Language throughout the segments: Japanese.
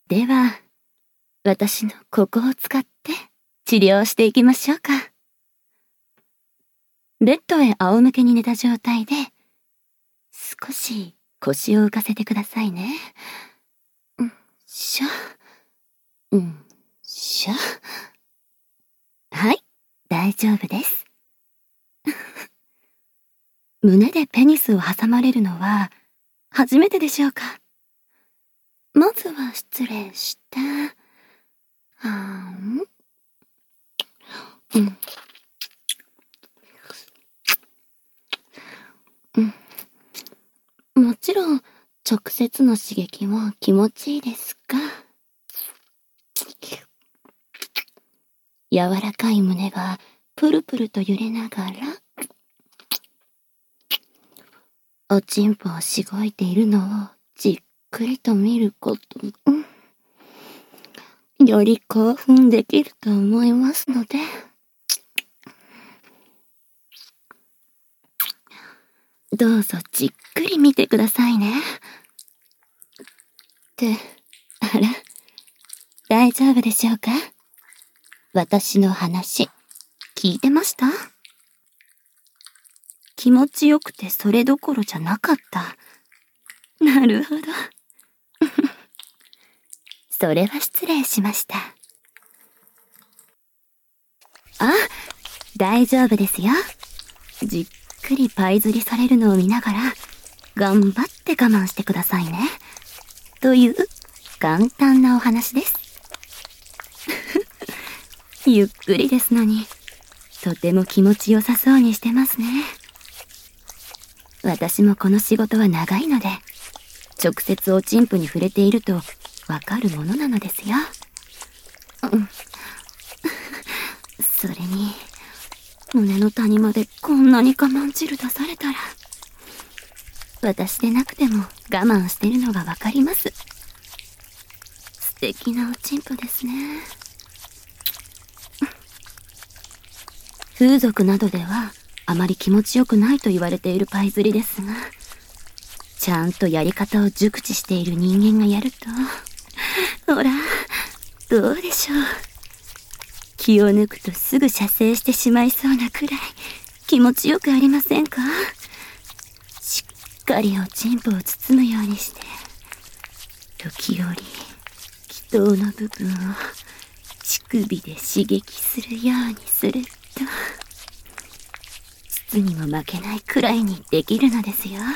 では、私のここを使って治療していきましょうか。ベッドへ仰向けに寝た状態で、少し腰を浮かせてくださいね。しょ。しょ。はい、大丈夫です。胸でペニスを挟まれるのは初めてでしょうか。まずは失礼して、もちろん直接の刺激も気持ちいいですが、柔らかい胸がプルプルと揺れながら、おちんぽをしごいているのをじっくりと見ること、より興奮できると思いますので、どうぞじっくり見てくださいね。あら、大丈夫でしょうか？私の話、聞いてました？気持ちよくてそれどころじゃなかった。なるほど。それは失礼しました。大丈夫ですよ。じっくりパイ釣りされるのを見ながら、頑張って我慢してくださいね。という、簡単なお話です。ゆっくりですのに、とても気持ちよさそうにしてますね。私もこの仕事は長いので、直接おちんぽに触れているとわかるものなのですよ。それに、胸の谷までこんなに我慢汁出されたら、私でなくても我慢してるのがわかります。素敵なおちんぽですね。風俗などではあまり気持ちよくないと言われているパイ釣りですが、ちゃんとやり方を熟知している人間がやると、ほら、どうでしょう。気を抜くとすぐ射精してしまいそうなくらい気持ちよくありませんか？しっかりおちんぽを包むようにして、時折、気筒の部分を乳首で刺激するようにすると、膣にも負けないくらいにできるのですよ。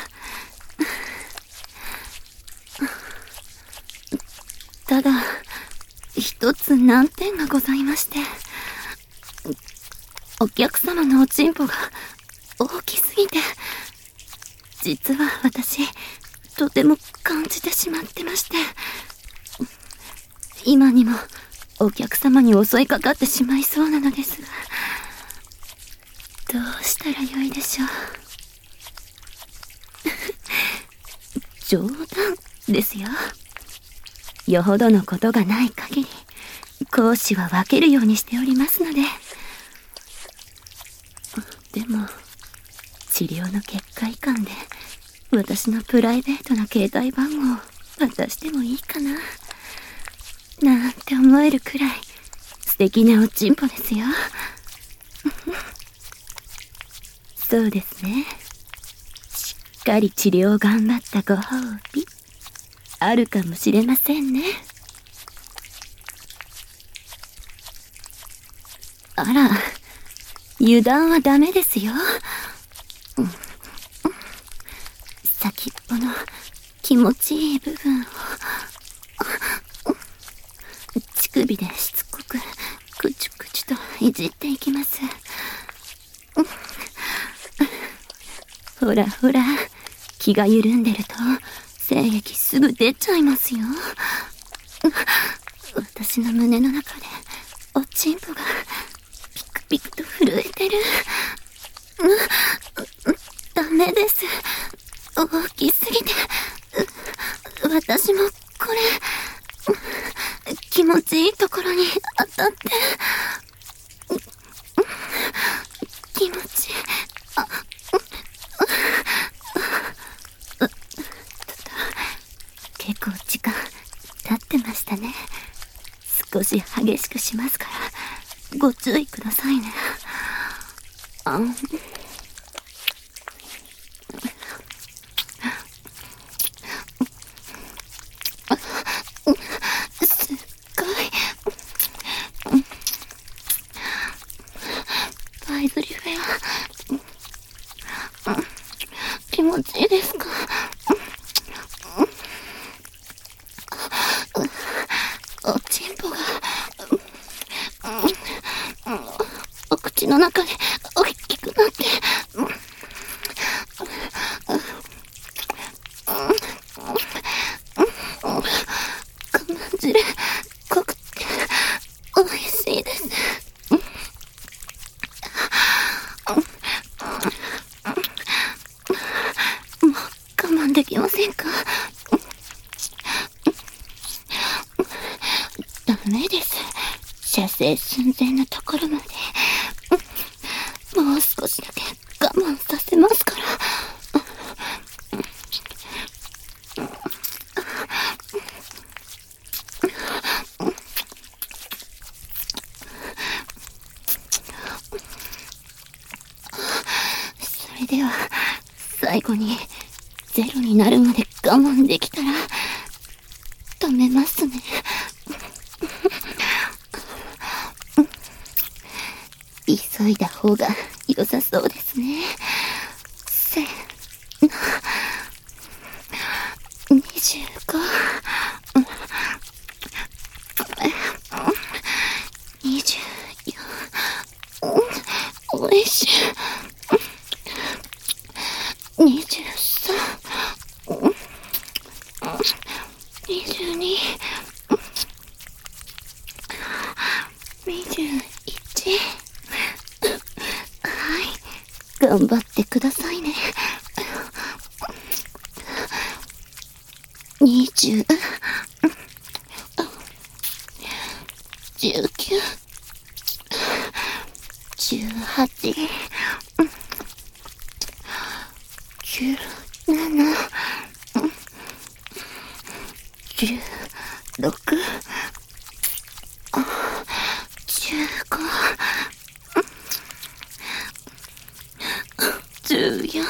ただ、一つ難点がございまして、お客様のおちんぽが大きすぎて、実は私、とても感じてしまってまして、今にもお客様に襲いかかってしまいそうなのですが、どうしたらよいでしょう。冗談ですよ。よほどのことがない限り、講師は分けるようにしておりますので。でも、治療の結果以下で、私のプライベートな携帯番号を渡してもいいかな、なんて思えるくらい、素敵なおちんぽですよ。そうですね。しっかり治療を頑張ったご褒美、あるかもしれませんね。あら、油断はダメですよ。先っぽの気持ちいい部分を、乳首でしつこく、くちゅくちゅといじっていきます。ほらほら、気が緩んでると、精液すぐ出ちゃいますよ。私の胸の中で、おちんぽが、ピクピクと震えてる。ダメです。大きすぎて、私もこれ、気持ちいいところに当たって、気持ちいい。結構時間経っってましたね。少し激しくしますから、ご注意くださいね。すっごい。パイズリフェア、気持ちいいですか？おちんぽが、お口の中で大きくなって、我慢汁濃くて美味しいです。もう我慢できませんか？ダメです。射精寸前のところまで。もう少しだけ我慢させますから。それでは、最後にゼロになるまで我慢できたら、止めますね。急いだ方が良さそうですね。せーの、25、24、おいしい。23、22、21。はい。頑張ってくださいね。20、19、18、17、16、15、14、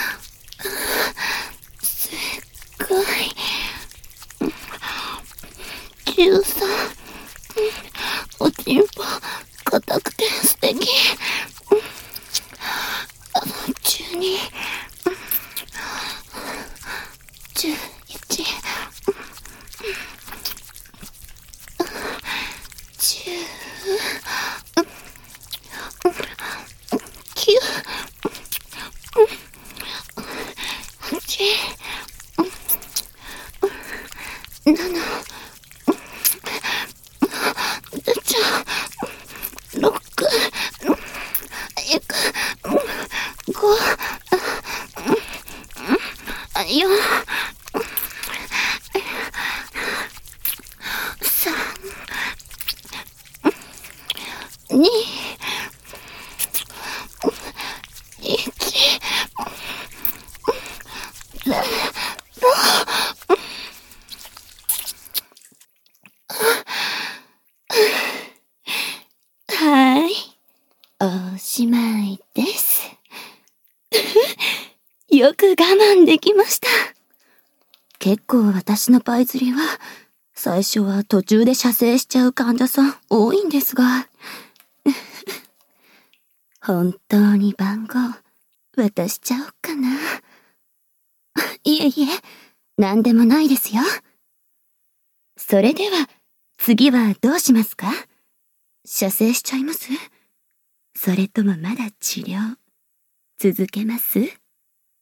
すっごい。13、おちんぽ硬くて素敵。12、11、10、9、8、7、6、5、4、3、2、1、はい。おしまいです。よく我慢できました。結構私のパイ釣りは、最初は途中で射精しちゃう患者さん多いんですが。本当に番号渡しちゃおうかな。いえいえ、なんでもないですよ。それでは、次はどうしますか？射精しちゃいます？それともまだ治療続けます？